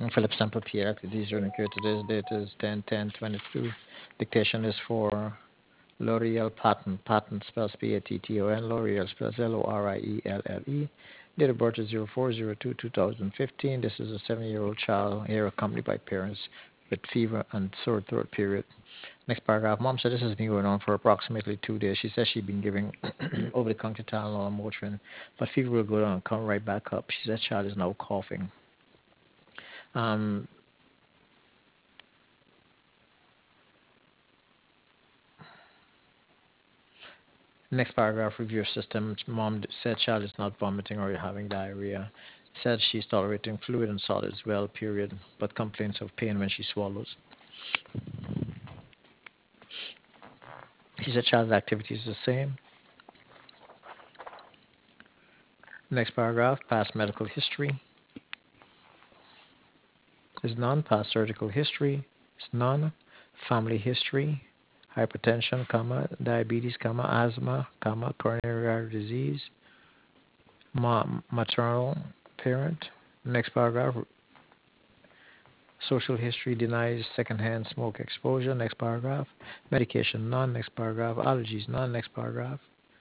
Philip Sample Pierre, activities during today's date is 10/10/22. Dictation is for L'Oreal Patton. Patton spells Patton. L'Oreal spells Lorielle. Date of birth is 04/02/2015. This is a 7-year-old child here accompanied by parents with fever and sore throat period. Next paragraph. Mom said this has been going on for approximately 2 days. She says she's been giving over the counter Tylenol and Motrin, but fever will go down and come right back up. She said child is now coughing. Um, Next paragraph, review system. Mom said child is not vomiting or having diarrhea. Said she's tolerating fluid and solids well, period, but complains of pain when she swallows. She said child's activity is the same. Next paragraph, past medical history is none. Past surgical history is none. Family history, hypertension, diabetes, asthma, coronary artery disease, maternal parent. Next paragraph, social history denies secondhand smoke exposure. Next paragraph. Medication, none. Next paragraph. Allergies, none. Next paragraph.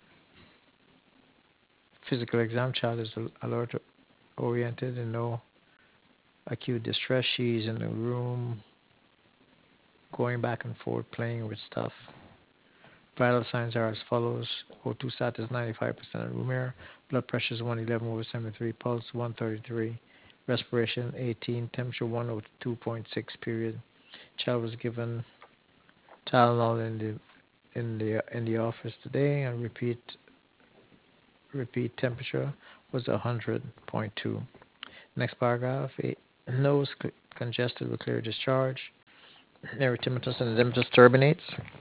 Physical exam, child is alert oriented and no acute distress. She's in the room going back and forth playing with stuff. Vital signs are as follows. O2 sat is 95% room air. Blood pressure is 111/73. Pulse 133. Respiration 18. Temperature 102.6. Period. Child was given Tylenol in the office today, and repeat temperature was 100.2. Next paragraph. Nose congested with clear discharge. Erythematous and edematous turbinates.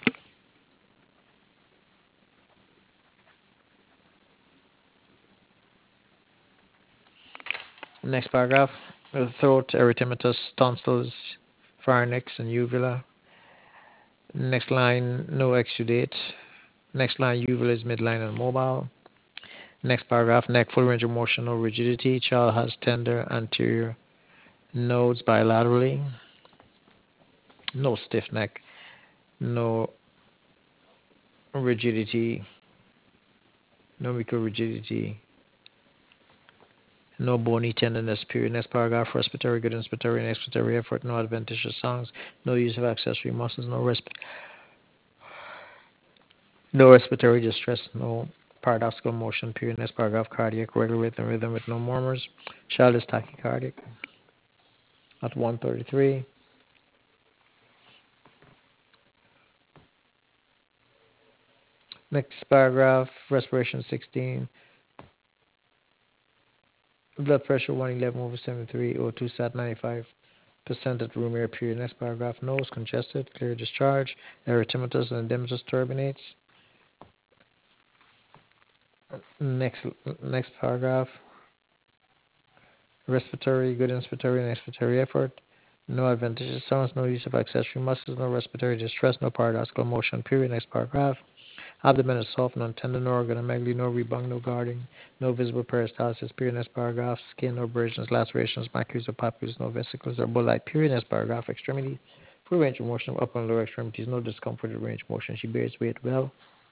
Next paragraph. Throat erythematous, tonsils, pharynx, and uvula. Next line. No exudate. Next line. Uvula is midline and mobile. Next paragraph. Neck full range of motion, no rigidity. Child has tender anterior nodes bilaterally. No stiff neck. No rigidity. No microrigidity. No bony tenderness. Period. Next paragraph. Respiratory good inspiratory and expiratory effort. No adventitious songs. No use of accessory muscles. No respiratory distress. No paradoxical motion. Period. Next paragraph. Cardiac regular rhythm with no murmurs. Child is tachycardic at 133. Next paragraph. Respiration 16. Blood pressure 111/73. O2 sat 95% at room air. Period. Next paragraph. Nose congested. Clear discharge. Erythematous and edematous turbinates. Next next paragraph. Respiratory, good inspiratory and expiratory effort. No adventitious sounds, no use of accessory muscles, no respiratory distress, no paradoxical motion. Period. Next paragraph. Abdomen is soft, non tender, no organomegaly, no rebung, no guarding, no visible peristalsis. Period. Next paragraph. Skin, no abrasions, lacerations, macules or papules, no vesicles or bullite. Period. Next paragraph. Extremity. Full range of motion of upper and lower extremities, no discomfort at range of motion. She bears weight well,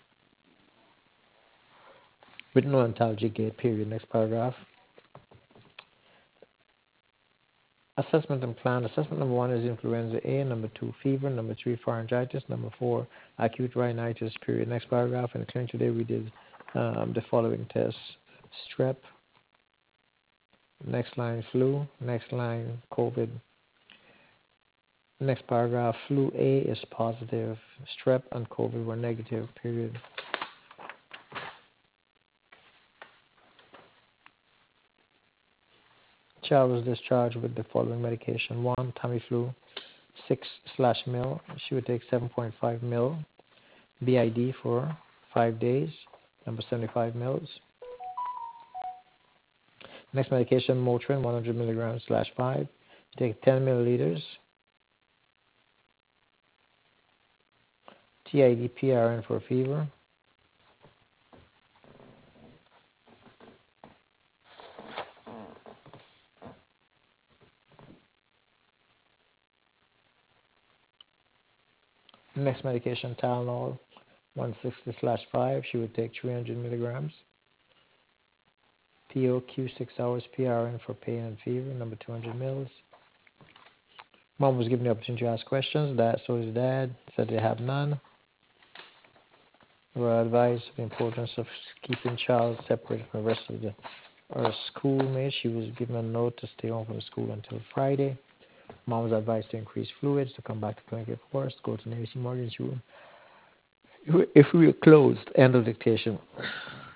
with no antalgic gait. Period. Next paragraph. Assessment and plan. Assessment number 1 is influenza A. Number 2, fever. Number 3, pharyngitis. Number 4, acute rhinitis. Period. Next paragraph. In the clinic today, we did the following tests: strep. Next line, flu. Next line, COVID. Next paragraph, flu A is positive. Strep and COVID were negative. Period. Child was discharged with the following medication: 1, Tamiflu, 6/ml. She would take 7.5 ml BID for 5 days, number 75 mils. Next medication, Motrin, 100 milligrams /5. Take 10 milliliters. TID PRN for fever. Next medication, Tylenol, 160/5. She would take 300 milligrams. POQ 6 hours. PRN for pain and fever, number 200 mils. Mom was given the opportunity to ask questions. So his dad said they have none. Were advised the importance of keeping child separate from the rest of her schoolmates. She was given a note to stay home from school until Friday. Mom was advised to increase fluids, to come back to clinic if forced, go to the emergency room if we were closed. End of dictation.